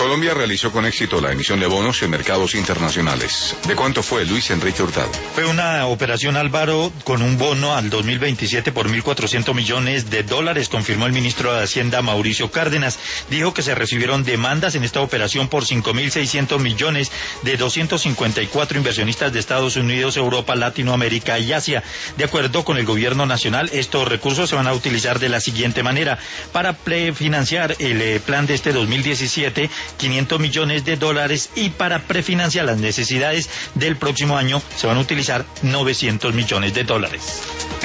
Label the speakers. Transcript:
Speaker 1: Colombia realizó con éxito la emisión de bonos en mercados internacionales. ¿De cuánto fue, Luis Enrique Hurtado?
Speaker 2: Fue una operación, Álvaro, con un bono al 2027 por 1.400 millones de dólares, confirmó el ministro de Hacienda, Mauricio Cárdenas. Dijo que se recibieron demandas en esta operación por 5.600 millones de 254 inversionistas de Estados Unidos, Europa, Latinoamérica y Asia. De acuerdo con el gobierno nacional, estos recursos se van a utilizar de la siguiente manera: para prefinanciar el plan de este 2017, 500 millones de dólares, y para prefinanciar las necesidades del próximo año se van a utilizar 900 millones de dólares.